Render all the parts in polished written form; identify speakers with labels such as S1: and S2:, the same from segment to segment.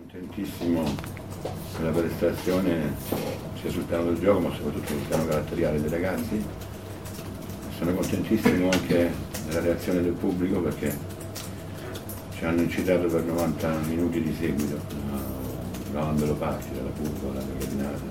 S1: Contentissimo della prestazione sia sul piano del gioco ma soprattutto sul piano caratteriale dei ragazzi. Sono contentissimo anche della reazione del pubblico perché ci hanno incitato per 90 minuti di seguito, davano parti dalla curva, dalla gradinata,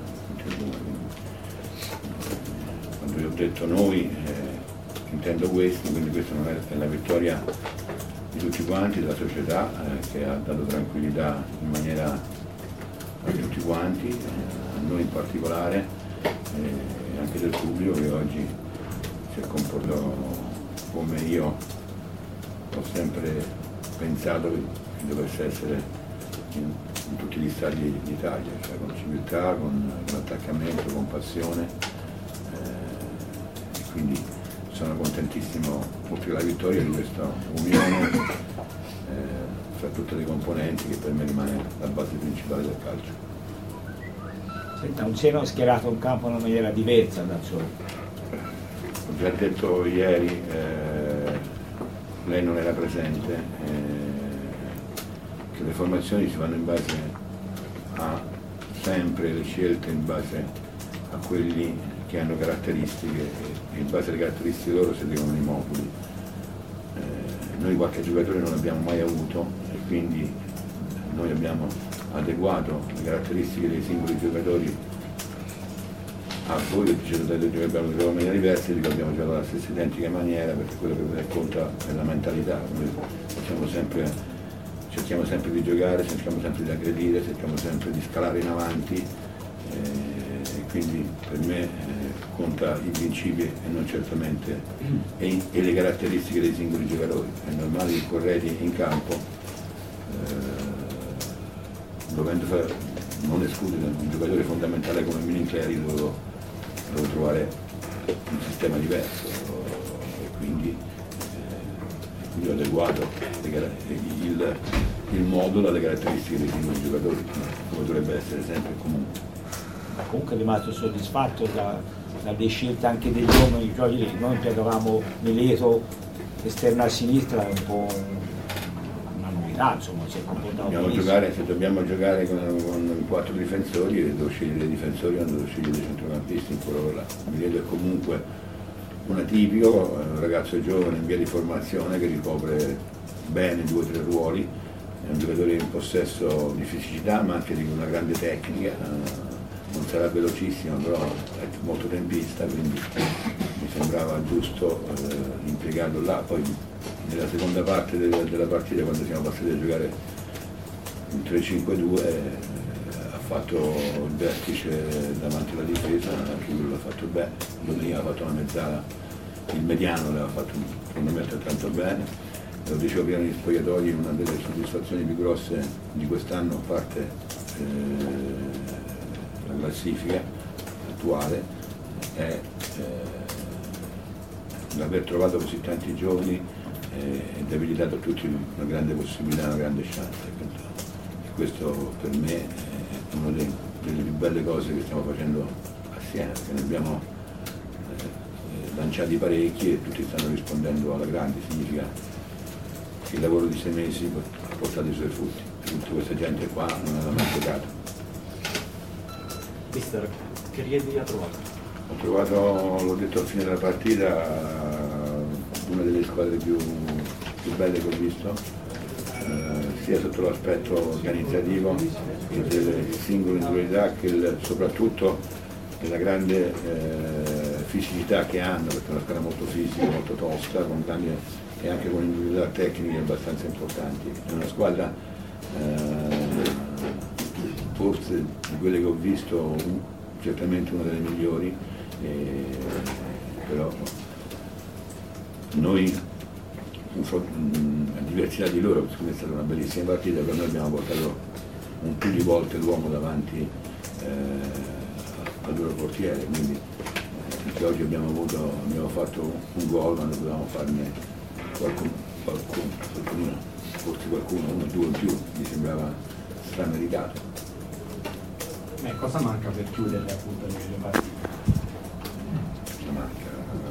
S1: quando vi ho detto noi intendo questo, quindi questa è la vittoria di tutti quanti, della società che ha dato tranquillità in maniera a tutti quanti, a noi in particolare, e anche del pubblico che oggi si è comportato come io ho sempre pensato che dovesse essere in tutti gli stadi d'Italia, cioè con civiltà, con attaccamento, con passione, e quindi sono contentissimo oltre alla vittoria di questa unione fra tutte le componenti che per me rimane la base principale del calcio.
S2: Senta, non si era schierato in campo in una maniera diversa dal solito?
S1: Ho già detto ieri, lei non era presente, che le formazioni si fanno in base a sempre le scelte in base a quelli che hanno caratteristiche e in base alle caratteristiche loro si adeguano i moduli. Noi qualche giocatore non abbiamo mai avuto e quindi noi abbiamo adeguato le caratteristiche dei singoli giocatori a voi che ci siete detto che abbiamo giocato in maniera diversa e dico abbiamo giocato alla stessa identica maniera perché quello che conta è la mentalità. Noi cerchiamo sempre di giocare, cerchiamo sempre di aggredire, cerchiamo sempre di scalare in avanti. E quindi per me conta i principi e non certamente e le caratteristiche dei singoli giocatori. È normale che corredi in campo, non escludere un giocatore fondamentale come Milincheri, devo trovare un sistema diverso e quindi ho adeguato il modulo alle caratteristiche dei singoli giocatori, come dovrebbe essere sempre e comunque.
S2: Comunque è rimasto soddisfatto dalle scelte anche degli uomini giochi. Noi impiegavamo Mileto esterno a sinistra, è un po' una novità, insomma, si è comportato benissimo. Se dobbiamo giocare con 4 difensori, devo scegliere i difensori, non devo scegliere i centrocampisti in quello là. Mileto è comunque un atipico, un ragazzo giovane in via di formazione che ricopre bene 2 o 3 ruoli, è un giocatore in possesso di fisicità ma anche di una grande tecnica. Non sarà velocissimo, però è molto tempista, quindi mi sembrava giusto impiegarlo là. Poi nella seconda parte della partita, quando siamo passati a giocare in 3-5-2, ha fatto il vertice davanti alla difesa, anche lui l'ha fatto bene, lui ha fatto una mezzala, il mediano l'aveva fatto secondo me altrettanto bene. Lo dicevo prima negli spogliatoi, una delle soddisfazioni più grosse di quest'anno, a parte la classifica attuale, è l'aver trovato così tanti giovani ed abilitato a tutti una grande possibilità, una grande chance. E questo per me è una delle più belle cose che stiamo facendo assieme, perché ne abbiamo lanciati parecchi e tutti stanno rispondendo alla grande. Significa che il lavoro di 6 mesi ha portato i suoi frutti. Tutta questa gente qua non aveva mai giocato.
S3: Mister, che riedi ha trovato?
S1: Ho trovato, l'ho detto al fine della partita, una delle squadre più belle che ho visto, sia sotto l'aspetto organizzativo che delle singole individualità che soprattutto della grande fisicità che hanno, perché è una squadra molto fisica, molto tosta, e anche con individualità tecniche abbastanza importanti. È una squadra forse di quelle che ho visto certamente una delle migliori, però noi a diversità di loro, è stata una bellissima partita, però noi abbiamo portato un più di volte l'uomo davanti al loro portiere, quindi anche oggi abbiamo fatto un gol, ma ne potevamo farne qualcuno, forse uno o due in più, mi sembrava strameritato.
S3: Cosa manca per chiudere appunto le partite?
S1: Cosa manca?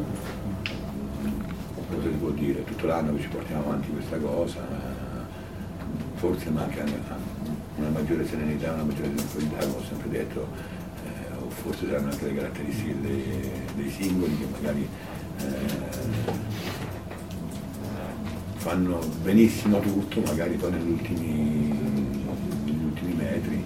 S1: Cosa si può dire? Tutto l'anno che ci portiamo avanti questa cosa, forse manca una maggiore serenità, una maggiore tranquillità, come ho sempre detto, o forse saranno anche le caratteristiche dei singoli che magari fanno benissimo tutto, magari poi negli ultimi metri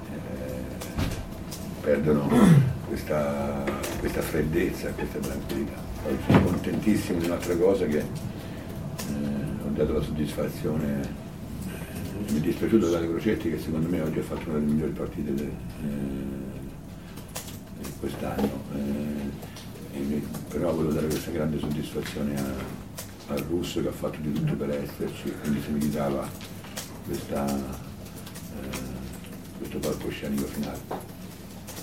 S1: perdono questa freddezza, questa tranquillità. Poi sono contentissimo di un'altra cosa, che ho dato la soddisfazione, mi è dispiaciuto dare Crocetti, che secondo me oggi ha fatto una delle migliori partite quest'anno, però volevo dare questa grande soddisfazione al Russo, che ha fatto di tutto per esserci, quindi si meritava questo palcoscenico finale.